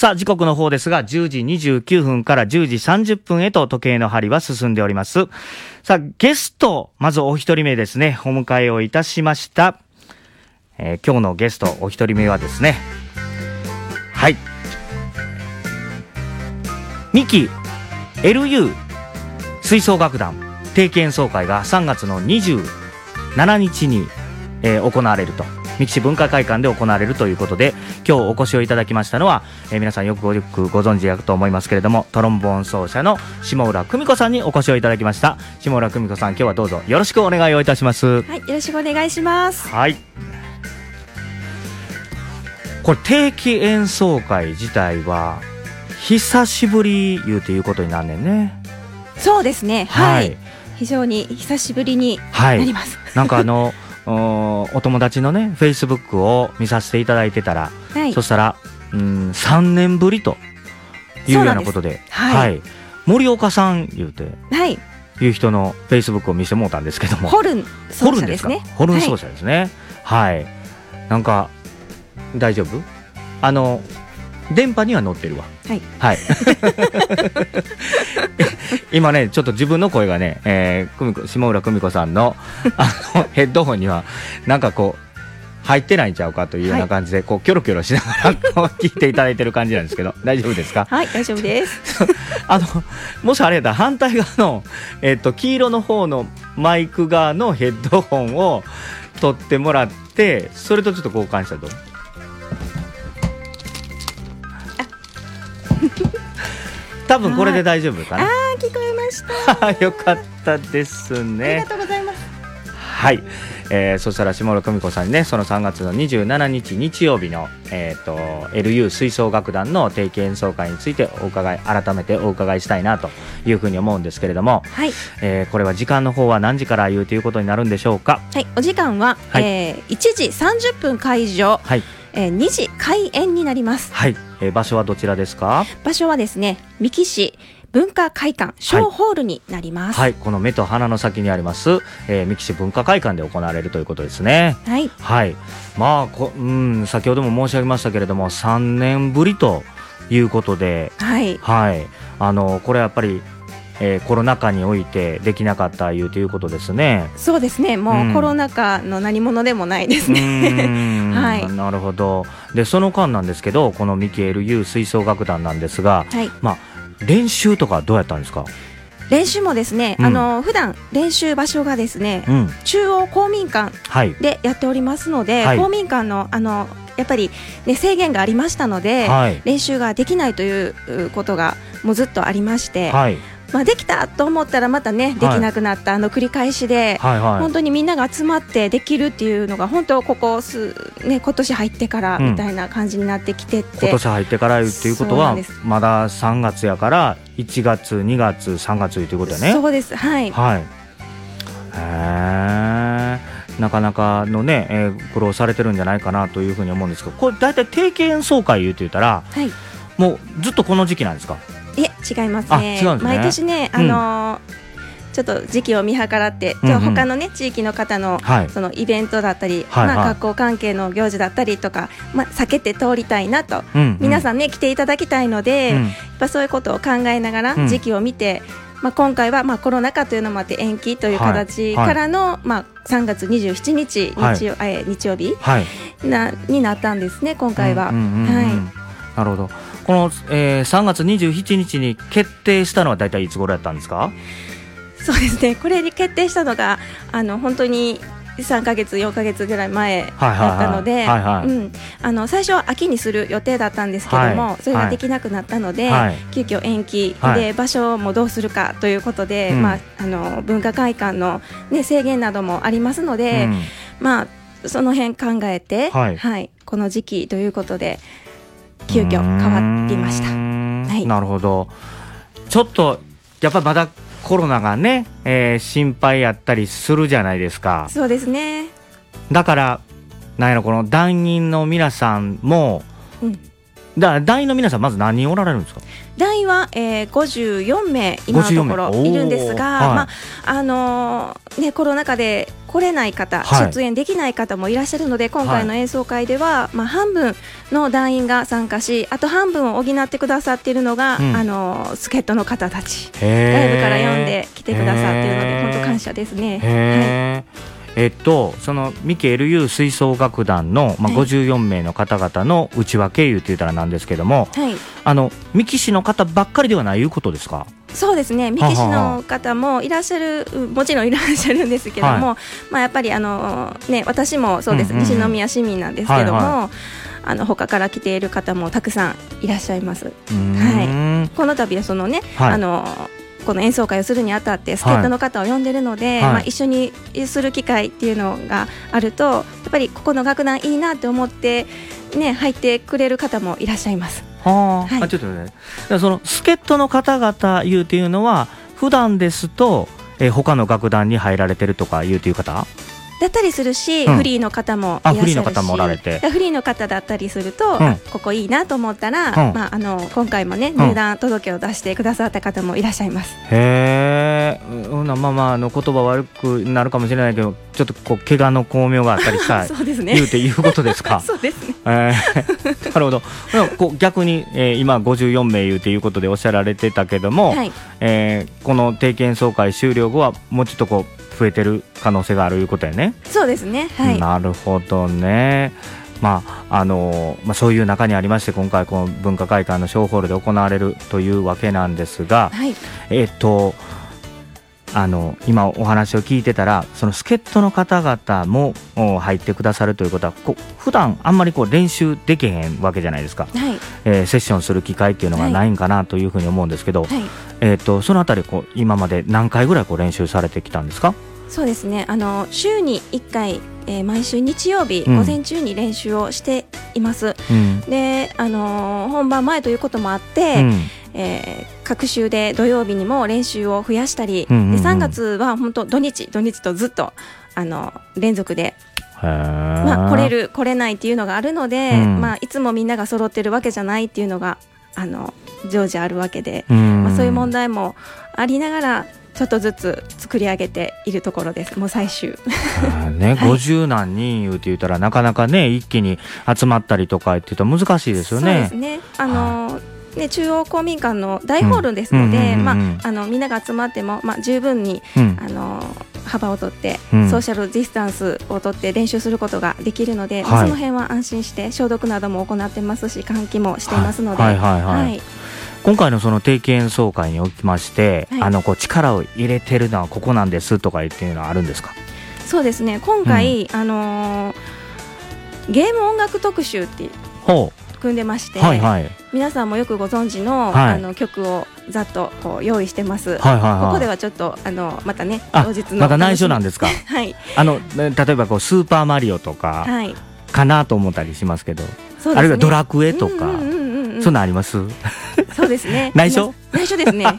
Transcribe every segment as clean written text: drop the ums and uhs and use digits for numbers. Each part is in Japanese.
さあ時刻の方ですが10時29分から10時30分へと時計の針は進んでおります。さあゲストまずお一人目ですねお迎えをいたしました。今日のゲストお一人目はですねはい2期 LU 吹奏楽団定期演奏会が3月の27日に、行われると三木市文化会館で行われるということで今日お越しをいただきましたのは、皆さんよくご存知だと思いますけれどもトロンボーン奏者の下浦久美子さんにお越しをいただきました。下浦久美子さん今日はどうぞよろしくお願いをいたします。 はい、よろしくお願いします。 はい、これ定期演奏会自体は久しぶりいうていうことになんねんね。 そうですね、はい、非常に久しぶりになります、 なんかお友達のねフェイスブックを見させていただいてたら、そしたら3年ぶりというようなことで、森岡さん言うて、いう人のフェイスブックを見せてもらったんですけども、 ホルン奏者ですね。 ホルン奏者ですね。はい、なんか大丈夫？電波には乗ってるわ。はい。今ねちょっと自分の声がね、下浦久美子さんのヘッドホンにはなんかこう入ってないんちゃうかというような感じで、こうキョロキョロしながらこう聞いていただいてる感じなんですけど大丈夫ですか？ はい、大丈夫です。 もしあれやったら反対側の、黄色の方のマイク側のヘッドホンを取ってもらってそれとちょっと交換したらどう？多分これで大丈夫かな。 聞こえましたよかったですね。 ありがとうございます。 はい、そしたら下浦久美子さんにねその3月の27日日曜日の、LU 吹奏楽団の定期演奏会について改めてお伺いしたいなというふうに思うんですけれども、これは時間の方は何時からいうということになるんでしょうか？ はい、お時間は、1時30分会場、2時開演になります。 はい、場所はどちらですか？ 場所はですね三木市文化会館小ホールになります。 はい、この目と鼻の先にあります、三木市文化会館で行われるということですね。はい、まあ先ほども申し上げましたけれども3年ぶりということで、これやっぱりコロナ禍においてできなかったということですね。 そうですね、もうコロナ禍の何者でもないですね。 なるほど。でその間なんですけどこの三木 LU 吹奏楽団なんですが、練習とかどうやったんですか？ 練習もですね、普段練習場所がですね、中央公民館でやっておりますので、公民館のやっぱり、ね、制限がありましたので、練習ができないということがもうずっとありまして、できたと思ったらまたねできなくなった繰り返しで、本当にみんなが集まってできるっていうのが本当今年入ってからみたいな感じになってきてって、 今年入ってからっていうことはまだ3月やから1月2月3月ということだね。 そうです。 なかなかのね、苦労されてるんじゃないかなというふうに思うんですけど、これ大体定期演奏会って言ったら、もうずっとこの時期なんですか？ 違いますね。毎年ね、ちょっと時期を見計らって、他のね地域の方のそのイベントだったり、学校関係の行事だったりとか、避けて通りたいなと、皆さんね来ていただきたいので、やっぱそういうことを考えながら時期を見て、今回はコロナ禍というのもあって延期という形からの3月27日日曜日になったんですね、今回は。 なるほど。この、3月27日に決定したのは大体いつ頃やったんですか？ そうですね、これに決定したのが本当に3ヶ月4ヶ月ぐらい前だったので、最初は秋にする予定だったんですけども、それができなくなったので、急遽延期で、場所もどうするかということで、文化会館の、制限などもありますので、その辺考えて、この時期ということで急遽変わりました。 なるほど。ちょっとやっぱりまだコロナがね、心配やったりするじゃないですか。 そうですね。 だからこの団員の皆さんも、 団員の皆さんまず何人おられるんですか？ 団員は、54名今のところいるんですが、コロナ禍で来れない方、出演できない方もいらっしゃるので、今回の演奏会では、半分の団員が参加し、あと半分を補ってくださっているのが、助っ人の方たち、ライブから呼んで来てくださっているので本当感謝ですね。 その三木 LU 吹奏楽団の、54名の方々の内訳いうって言ったらなんですけども、三木市の方ばっかりではないいうことですか？ そうですね、三木市の方もいらっしゃる、もちろんいらっしゃるんですけども、やっぱり私もそうです、西宮市民なんですけども、他から来ている方もたくさんいらっしゃいます。この度はそのね、この演奏会をするにあたって助っ人の方を呼んでるので、一緒にする機会っていうのがあると、やっぱりここの楽団いいなって思って、入ってくれる方もいらっしゃいます。ちょっとね、その助っ人の方々いうっていうのは普段ですと、他の楽団に入られてるとかいうっていう方だったりするし、フリーの方もいらっしゃるし、 フリーの方もおられて、 フリーの方だったりすると、ここいいなと思ったら、今回もね、入団届を出してくださった方もいらっしゃいます。 へー、言葉悪くなるかもしれないけど、ちょっとこう怪我の巧妙があったりしたそうですね、 いうことですか？ そうですね。 なるほど。逆に、今54名いうということでおっしゃられてたけども、この定期演奏会終了後はもうちょっとこう増えてる可能性があるいうことやね。 そうですね、 なるほどね。そういう中にありまして、今回この文化会館の小ホールで行われるというわけなんですが、今お話を聞いてたら、その助っ人の方々も入ってくださるということは、普段あんまり練習できへんわけじゃないですか。セッションする機会っていうのがないんかなというふうに思うんですけど、そのあたり今まで何回ぐらい練習されてきたんですか？ そうですね、週に1回、毎週日曜日、午前中に練習をしています。で、本番前ということもあって、各週で土曜日にも練習を増やしたり、で3月は本当土日とずっと連続で、来れる来れないっていうのがあるので、いつもみんなが揃ってるわけじゃないっていうのが常時あるわけで、そういう問題もありながらちょっとずつ作り上げているところです。もう最終 50何人って言ったらなかなかね、一気に集まったりとかって言うと難しいですよね。 そうですね、中央公民館の大ホールですので、みんなが集まっても、十分に、幅を取って、ソーシャルディスタンスを取って練習することができるので、その辺は安心して消毒なども行ってますし、換気もしていますので、 今回のその定期演奏会におきまして、力を入れてるのはここなんですとかっていうのはあるんですか？ そうですね、今回、ゲーム音楽特集って組んでまして、皆さんもよくご存知の、曲をざっと用意してます。ここではちょっとまたね、当日のまた内緒なんですか？例えばスーパーマリオとかかなと思ったりしますけど、あるいはドラクエとか、そんなんあります？ そうですね、 内緒ですね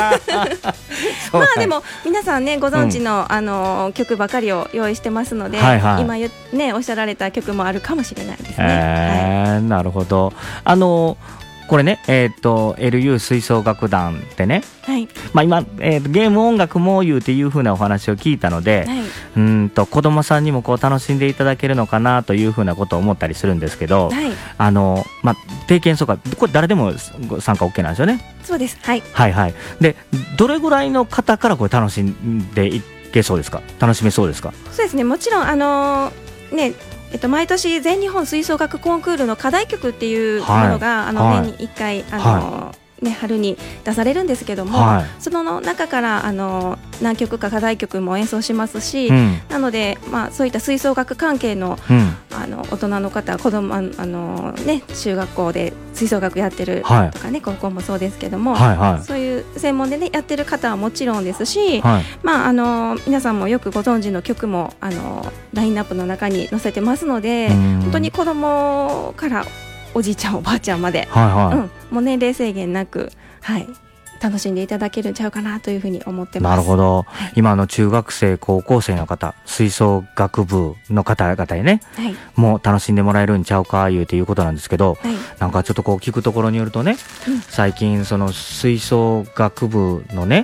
でも皆さんね、ご存知の、曲ばかりを用意してますので、今おっしゃられた曲もあるかもしれないですね。 なるほど。これね、LU 吹奏楽団ってね、今、ゲーム音楽も言うっていう風なお話を聞いたので、子供さんにも楽しんでいただけるのかなという風なことを思ったりするんですけど、定期演奏会、これ誰でも参加 OK なんですよね。 そうです。 で、どれぐらいの方からこれ楽しんでいけそうですか？楽しめそうですか？ そうですね、もちろん毎年全日本吹奏楽コンクールの課題曲っていうものが、年に1回春に出されるんですけども、その中から何曲か課題曲も演奏しますし、なので、そういった吹奏楽関係の、大人の方、子供中学校で吹奏楽やってるとかね、高校もそうですけども、そういう専門でねやってる方はもちろんですし、皆さんもよくご存知の曲もラインナップの中に載せてますので、本当に子供からおじいちゃんおばあちゃんまで、もう年齢制限なく、 楽しんでいただけるんちゃうかなというふうに思ってます。 なるほど、はい、今中学生高校生の方、吹奏楽部の方々にね、はい、もう楽しんでもらえるんちゃうかいうていうことなんですけど、はい、なんかちょっとこう聞くところによるとね、最近その吹奏楽部のね、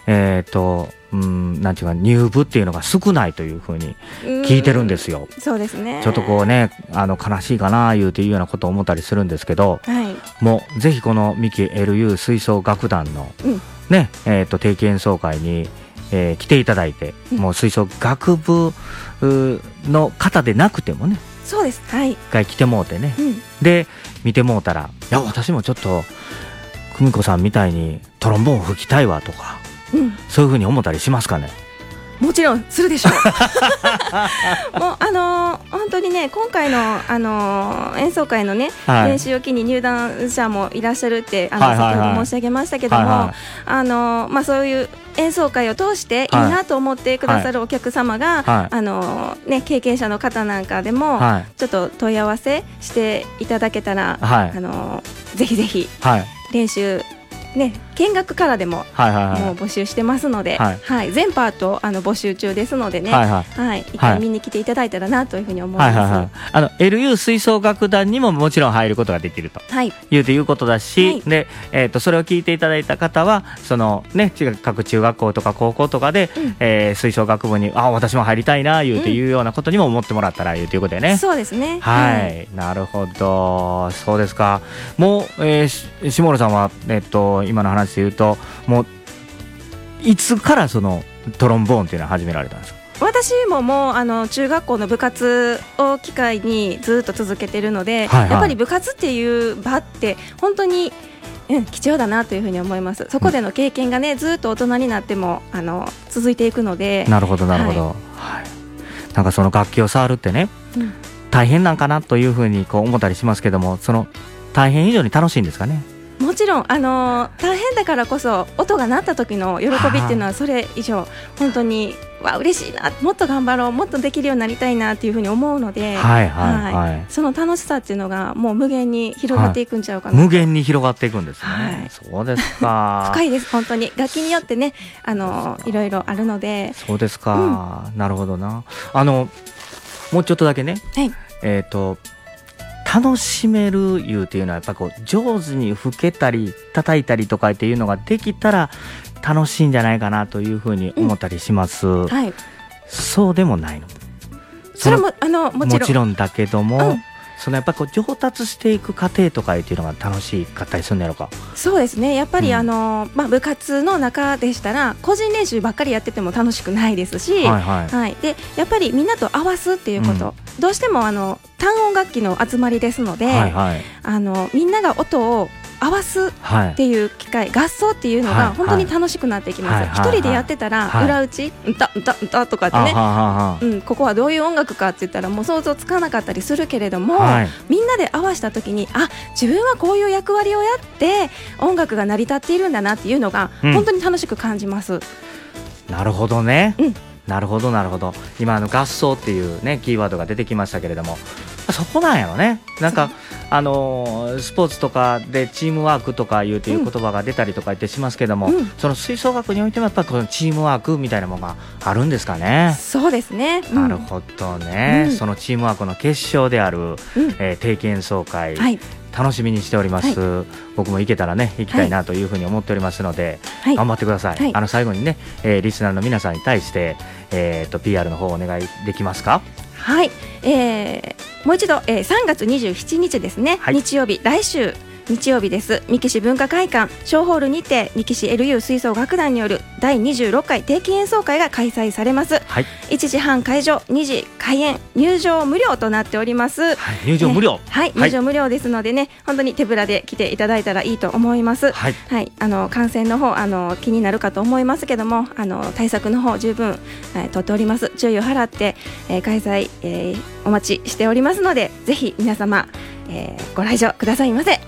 なんていうか入部っていうのが少ないというふうに聞いてるんですよ。 そうですね。 ちょっとこうね悲しいかないうていうようなことを思ったりするんですけど、はい、もうぜひこの三木 LU 吹奏楽団の、ね定期演奏会に、来ていただいて、もう吹奏楽部の方でなくてもね、 そうです、はい、一回来てもうてね、で見てもうたら、いや私もちょっと久美子さんみたいにトロンボーン吹きたいわとか、そういうふうに思ったりしますかね。 もちろんするでしょう。もう本当にね、今回の演奏会のね、練習を機に入団者もいらっしゃるって先ほど申し上げましたけども、そういう演奏会を通していいなと思ってくださるお客様が、経験者の方なんかでも、ちょっと問い合わせしていただけたら、ぜひぜひ練習ね、見学からでも、もう募集してますので、全パート募集中ですのでね、一回見に来ていただいたらなというふうに思います。 LU 吹奏楽団にももちろん入ることができると、いうことだし、でそれを聞いていただいた方はその、ね、各中学校とか高校とかで、吹奏楽部に私も入りたいないうていうようなことにも思ってもらったらいうということでね。 そうですね。 なるほど、そうですか。もう、下村さんは、今の話で言うと、もういつからそのトロンボーンっていうのは始められたんですか。 私ももう中学校の部活を機会にずっと続けてるので、やっぱり部活っていう場って本当に貴重だなというふうに思います。そこでの経験がね、ずっと大人になっても続いていくので。 なるほどなるほど、なんかその楽器を触るってね、大変なんかなというふうにこう思ったりしますけども、その大変以上に楽しいんですかね。 もちろん大変だからこそ音が鳴った時の喜びっていうのはそれ以上本当に嬉しいな、もっと頑張ろう、もっとできるようになりたいなっていうふうに思うので、その楽しさっていうのがもう無限に広がっていくんちゃうかな、 無限に広がっていくんですね、そうですか。 深いです本当に。楽器によってねいろいろあるので。 そうですか、なるほどな。もうちょっとだけね、楽しめるいうっていうのはやっぱこう上手に吹けたり叩いたりとかっていうのができたら楽しいんじゃないかなというふうに思ったりします、そうでもないの。 それももちろんだけども、そのやっぱこう上達していく過程とかっていうのが楽しかったりするんだろうか。 そうですね、やっぱり、部活の中でしたら個人練習ばっかりやってても楽しくないですし、でやっぱりみんなと合わすっていうこと、どうしても単音楽器の集まりですので、みんなが音を合わすっていう機会、合奏っていうのが本当に楽しくなってきます。一人でやってたら裏打ちんたんたんたとかってね、ここはどういう音楽かって言ったらもう想像つかなかったりするけれども、みんなで合わせた時に自分はこういう役割をやって音楽が成り立っているんだなっていうのが本当に楽しく感じます、 なるほどね、なるほどなるほど。今合奏っていうねキーワードが出てきましたけれども、そこなんやろね。なんかスポーツとかでチームワークとかいうという言葉が出たりとか言ってしますけども、その吹奏楽においてもやっぱりこのチームワークみたいなものがあるんですかね。 そうですね、 なるほどね、そのチームワークの結晶である、定期演奏会、楽しみにしております、僕も行けたらね行きたいなというふうに思っておりますので、頑張ってください、最後にね、リスナーの皆さんに対して、PR の方お願いできますか。 はい、もう一度、3月27日ですね、日曜日、来週日曜日です。三木市文化会館小ホールにて三木市 LU 吹奏楽団による第26回定期演奏会が開催されます、1時半会場、2時開演、入場無料となっております、 入場無料、 入場無料ですのでね、本当に手ぶらで来ていただいたらいいと思います、感染の方気になるかと思いますけども対策の方十分、取っております。注意を払って、開催、お待ちしておりますので、ぜひ皆様、ご来場くださいませ。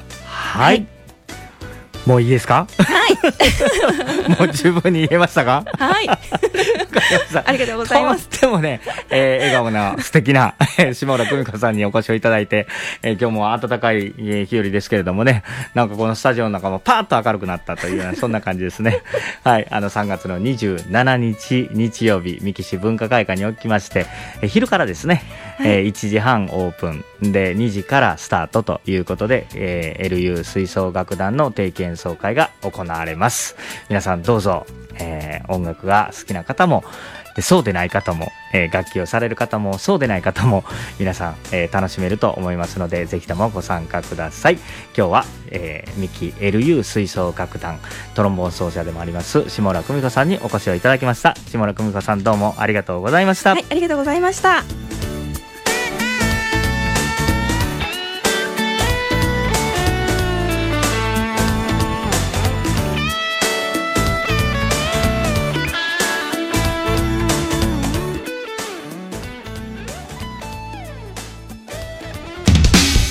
もういいですか。もう十分に言えましたか。 ありがとうございます。 とってもね、笑顔な素敵な下浦久美子さんにお越しをいただいて、今日も暖かい日和ですけれどもね、なんかこのスタジオの中もパーッと明るくなったというようなそんな感じですね。はい、3月の27日日曜日、三木市文化会館におきまして、昼からですね、1時半オープンで2時からスタートということで、LU 吹奏楽団の定期演奏会が行われます。皆さんどうぞ、音楽が好きな方もそうでない方も、楽器をされる方もそうでない方も皆さん、楽しめると思いますので、ぜひともご参加ください。今日は、三木 LU 吹奏楽団トロンボーン奏者でもあります下浦久美子さんにお越しをいただきました。下浦久美子さん、どうもありがとうございました。 はい、ありがとうございました。